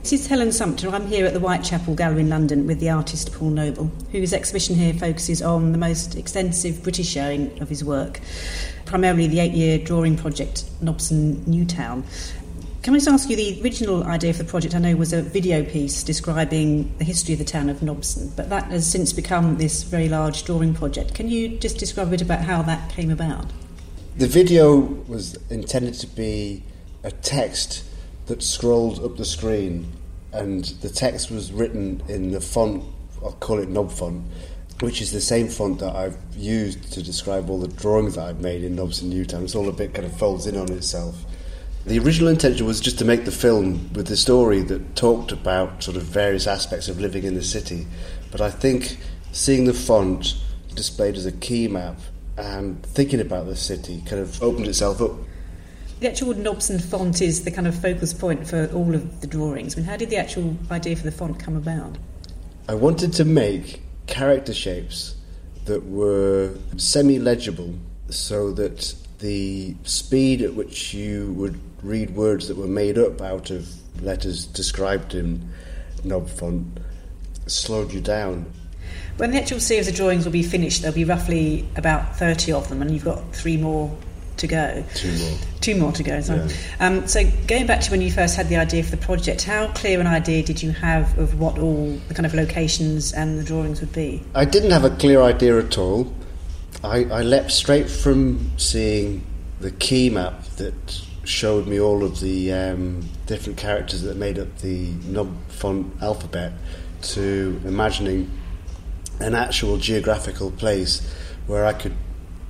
This is Helen Sumpter. I'm here at the Whitechapel Gallery in London with the artist Paul Noble, whose exhibition here focuses on the most extensive British showing of his work, primarily the 8-year drawing project Nobson Newtown. Can I just ask you, the original idea for the project, I know, was a video piece describing the history of the town of Nobson, but that has since become this very large drawing project. Can you just describe a bit about how that came about? The video was intended to be a text that scrolled up the screen, and the text was written in the font, I'll call it Nob font, which is the same font that I've used to describe all the drawings that I've made in Nobson Newtown. It's all a bit kind of folds in on itself. The original intention was just to make the film with the story that talked about sort of various aspects of living in the city, but I think seeing the font displayed as a key map and thinking about the city kind of opened itself up. The actual Nobson font is the kind of focus point for all of the drawings. I mean, how did the actual idea for the font come about? I wanted to make character shapes that were semi-legible so that the speed at which you would read words that were made up out of letters described in Nob font slowed you down. When the actual series of drawings will be finished, there'll be roughly about 30 of them, and you've got 3 more to go. 2 more to go, sorry. Yeah. So going back to when you first had the idea for the project, how clear an idea did you have of what all the kind of locations and the drawings would be? I didn't have a clear idea at all. I leapt straight from seeing the key map that showed me all of the different characters that made up the Nob font alphabet to imagining an actual geographical place where I could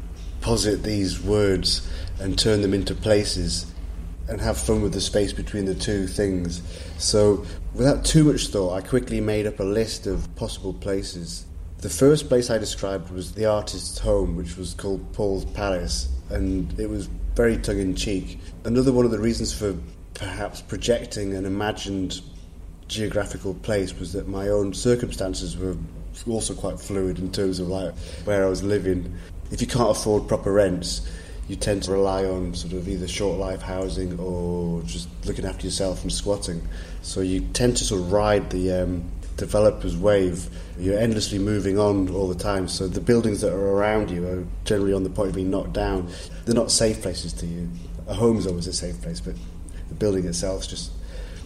posit these words and turn them into places and have fun with the space between the two things. So without too much thought, I quickly made up a list of possible places. The first place I described was the artist's home, which was called Paul's Palace, and it was very tongue-in-cheek. Another one of the reasons for perhaps projecting an imagined geographical place was that my own circumstances were also quite fluid in terms of like where I was living. If you can't afford proper rents, you tend to rely on sort of either short life housing or just looking after yourself and squatting. So you tend to sort of ride the developer's wave. You're endlessly moving on all the time, so the buildings that are around you are generally on the point of being knocked down. They're not safe places to you. A home is always a safe place, but the building itself is just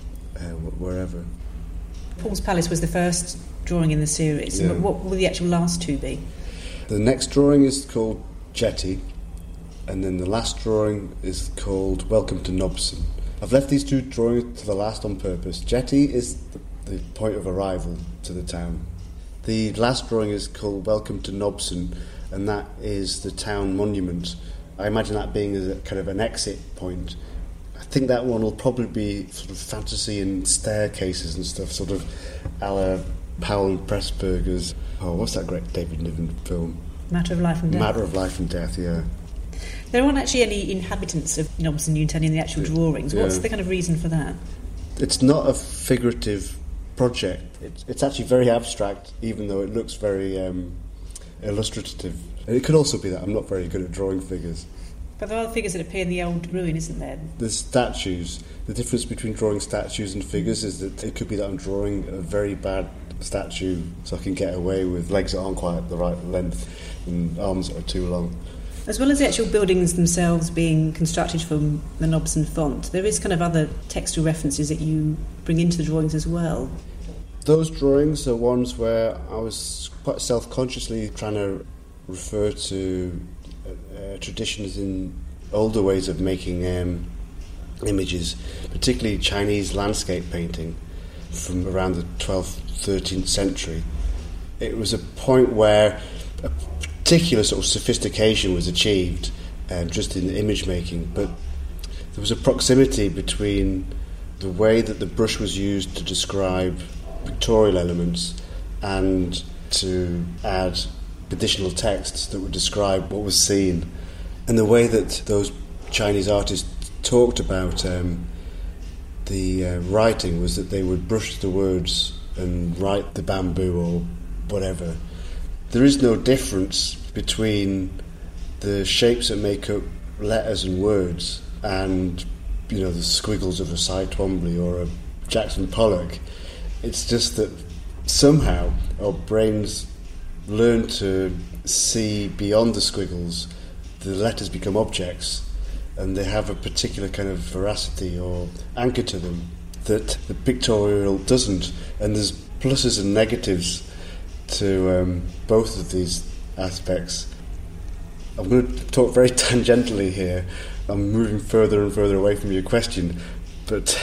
wherever. Paul's Palace was the first drawing in the series. Yeah. What will the actual last 2 be? The next drawing is called Jetty, and then the last drawing is called Welcome to Nobson. I've left these 2 drawings to the last on purpose. Jetty is the point of arrival to the town. The last drawing is called Welcome to Nobson, and that is the town monument. I imagine that being a kind of an exit point. I think that one will probably be sort of fantasy and staircases and stuff, sort of a la Powell and Pressburger's, what's that great David Niven film? Matter of Life and Death. Matter of Life and Death, yeah. There aren't actually any inhabitants of Nobson Newtown in the actual drawings. What's the kind of reason for that? It's not a figurative project. It's actually very abstract, even though it looks very illustrative. And it could also be that I'm not very good at drawing figures. But there are figures that appear in the old ruin, isn't there? There's statues. The difference between drawing statues and figures is that it could be that I'm drawing a very bad statue so I can get away with legs that aren't quite the right length and arms that are too long. As well as the actual buildings themselves being constructed from the Nobson font, there is kind of other textual references that you bring into the drawings as well. Those drawings are ones where I was quite self-consciously trying to refer to traditions in older ways of making images, particularly Chinese landscape painting from around the 12th, 13th century. It was a point where a particular sort of sophistication was achieved just in image making, but there was a proximity between the way that the brush was used to describe pictorial elements and to add additional texts that would describe what was seen, and the way that those Chinese artists talked about the writing was that they would brush the words and write the bamboo or whatever. There is no difference between the shapes that make up letters and words and, you know, the squiggles of a Cy Twombly or a Jackson Pollock. It's just that somehow our brains learn to see beyond the squiggles. The letters become objects, and they have a particular kind of veracity or anchor to them that the pictorial doesn't. And there's pluses and negatives to both of these aspects. I'm going to talk very tangentially here. I'm moving further and further away from your question, but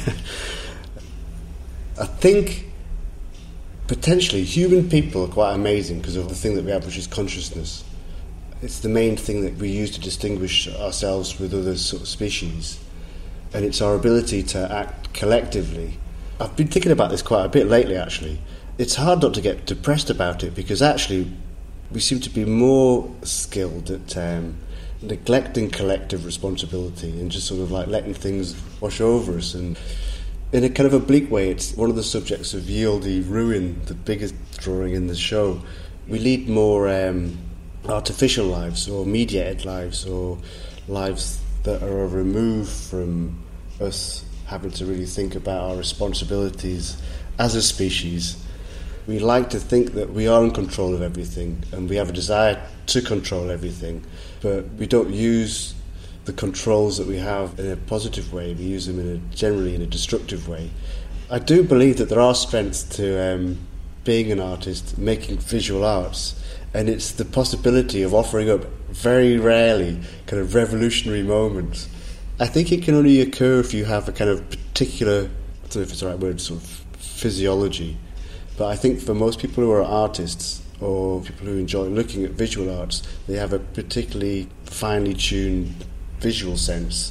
I think potentially human people are quite amazing because of the thing that we have, which is consciousness. It's the main thing that we use to distinguish ourselves with other sort of species, and it's our ability to act collectively. I've been thinking about this quite a bit lately, actually. It's hard not to get depressed about it, because actually we seem to be more skilled at neglecting collective responsibility and just sort of like letting things wash over us. And in a kind of oblique way, it's one of the subjects of Yield Ruin, the biggest drawing in the show. We lead more artificial lives, or mediated lives, or lives that are removed from us having to really think about our responsibilities as a species. We like to think that we are in control of everything, and we have a desire to control everything, but we don't use the controls that we have in a positive way. We use them generally in a destructive way. I do believe that there are strengths to being an artist, making visual arts, and it's the possibility of offering up very rarely kind of revolutionary moments. I think it can only occur if you have a kind of particular, I don't know if it's the right word, sort of physiology. But I think for most people who are artists, or people who enjoy looking at visual arts, they have a particularly finely tuned visual sense.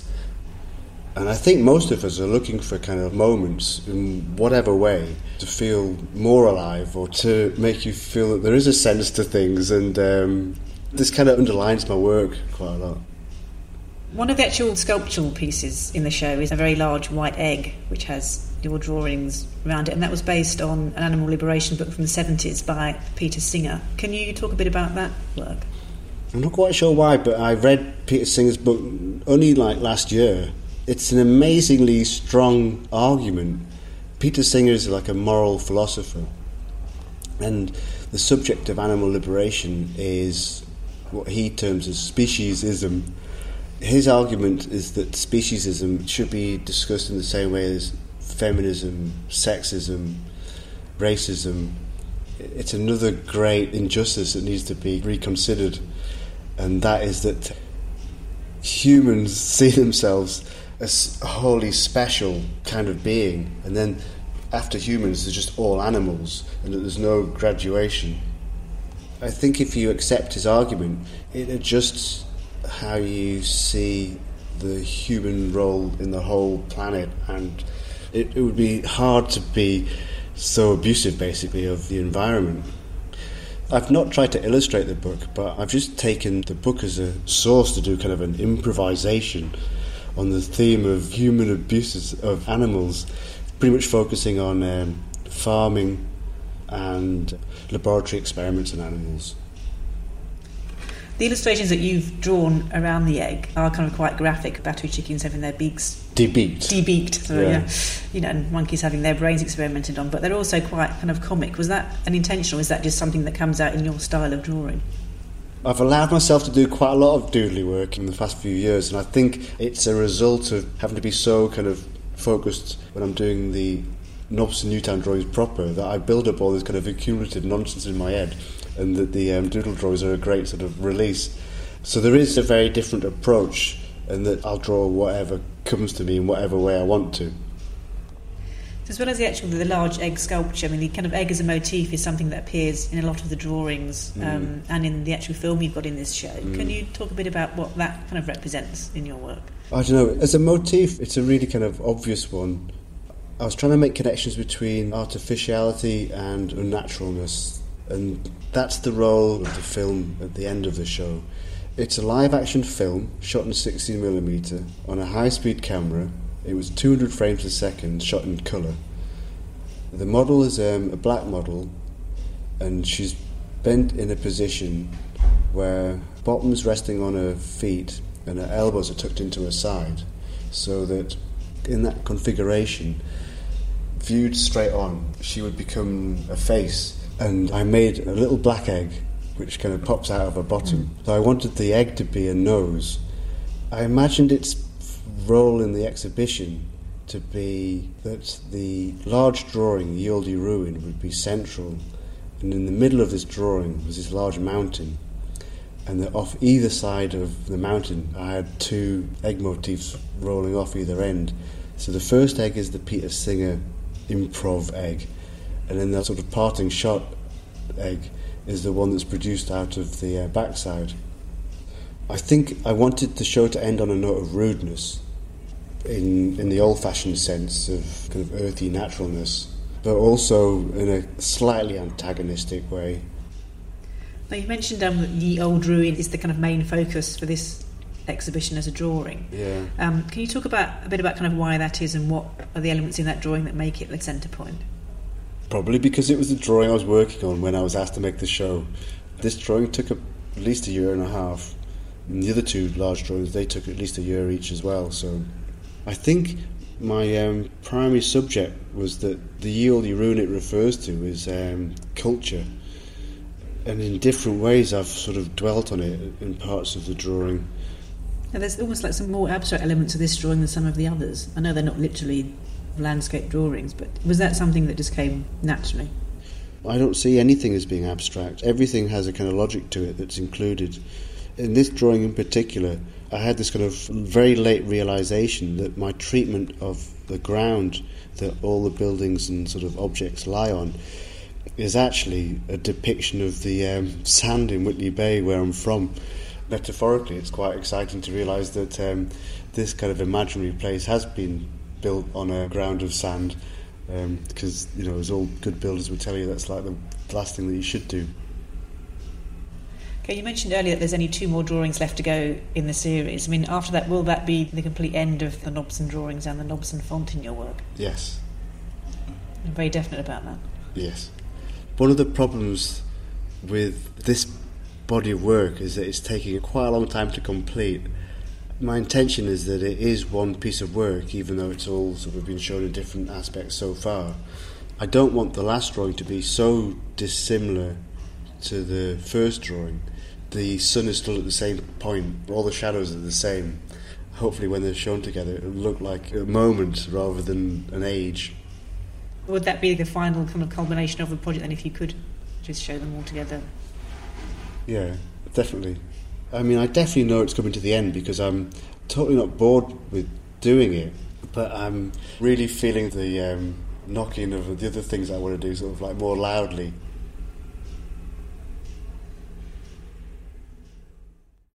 And I think most of us are looking for kind of moments in whatever way to feel more alive, or to make you feel that there is a sense to things. And this kind of underlines my work quite a lot. One of the actual sculptural pieces in the show is a very large white egg, which has your drawings around it, and that was based on an animal liberation book from the 70s by Peter Singer. Can you talk a bit about that work? I'm not quite sure why, but I read Peter Singer's book only like last year. It's an amazingly strong argument. Peter Singer is like a moral philosopher, and the subject of animal liberation is what he terms as speciesism. His argument is that speciesism should be discussed in the same way as feminism, sexism, racism. It's another great injustice that needs to be reconsidered, and that is that humans see themselves as a wholly special kind of being, and then after humans there's just all animals, and that there's no graduation. I think if you accept his argument, it adjusts how you see the human role in the whole planet, and it would be hard to be so abusive, basically, of the environment. I've not tried to illustrate the book, but I've just taken the book as a source to do kind of an improvisation on the theme of human abuses of animals, pretty much focusing on farming and laboratory experiments on animals. The illustrations that you've drawn around the egg are kind of quite graphic. Battery chickens having their beaks debeaked, and monkeys having their brains experimented on. But they're also quite kind of comic. Was that an intentional? Is that just something that comes out in your style of drawing? I've allowed myself to do quite a lot of doodly work in the past few years, and I think it's a result of having to be so kind of focused when I'm doing the Nobson Newtown drawings proper that I build up all this kind of accumulative nonsense in my head, and that the doodle drawings are a great sort of release. So there is a very different approach, and that I'll draw whatever comes to me in whatever way I want to. As well as the large egg sculpture, I mean, the kind of egg as a motif is something that appears in a lot of the drawings and in the actual film you've got in this show. Can you talk a bit about what that kind of represents in your work? I don't know. As a motif, it's a really kind of obvious one. I was trying to make connections between artificiality and unnaturalness, and that's the role of the film at the end of the show. It's a live-action film shot in 16mm on a high-speed camera. It was 200 frames a second, shot in colour. The model is a black model, and she's bent in a position where bottom's resting on her feet and her elbows are tucked into her side, so that in that configuration viewed straight on, she would become a face. And I made a little black egg, which kind of pops out of her bottom. So I wanted the egg to be a nose. I imagined its role in the exhibition to be that the large drawing, the Ealdey Ruin, would be central, and in the middle of this drawing was this large mountain, and that off either side of the mountain I had two egg motifs rolling off either end. So the first egg is the Peter Singer improv egg, and then that sort of parting shot egg is the one that's produced out of the backside. I think I wanted the show to end on a note of rudeness, in the old-fashioned sense of kind of earthy naturalness, but also in a slightly antagonistic way. Now, you mentioned that the Old Ruin is the kind of main focus for this exhibition as a drawing. Yeah. Can you talk a bit about kind of why that is and what are the elements in that drawing that make it the centre point? Probably because it was the drawing I was working on when I was asked to make the show. This drawing took at least a year and a half, and the other two large drawings, they took at least a year each as well. So I think my primary subject was that the Ealdey Ruin it refers to is culture, and in different ways I've sort of dwelt on it in parts of the drawing. And there's almost like some more abstract elements of this drawing than some of the others. I know they're not literally landscape drawings, but was that something that just came naturally? I don't see anything as being abstract. Everything has a kind of logic to it that's included. In this drawing in particular, I had this kind of very late realisation that my treatment of the ground that all the buildings and sort of objects lie on is actually a depiction of the sand in Whitley Bay where I'm from. Metaphorically, it's quite exciting to realise that this kind of imaginary place has been built on a ground of sand, because, you know, as all good builders would tell you, that's like the last thing that you should do. Okay, you mentioned earlier that there's only 2 more drawings left to go in the series. I mean, after that, will that be the complete end of the Nobson drawings and the Nobson font in your work? Yes. I'm very definite about that. Yes. One of the problems with this body of work is that it's taking quite a long time to complete. My intention is that it is one piece of work, even though it's all sort of been shown in different aspects so far. I don't want the last drawing to be so dissimilar to the first drawing. The sun is still at the same point, all the shadows are the same. Hopefully when they're shown together it'll look like a moment rather than an age. Would that be the final kind of culmination of the project then, if you could just show them all together? Yeah, definitely. I mean, I definitely know it's coming to the end because I'm totally not bored with doing it, but I'm really feeling the knocking of the other things I want to do sort of like more loudly.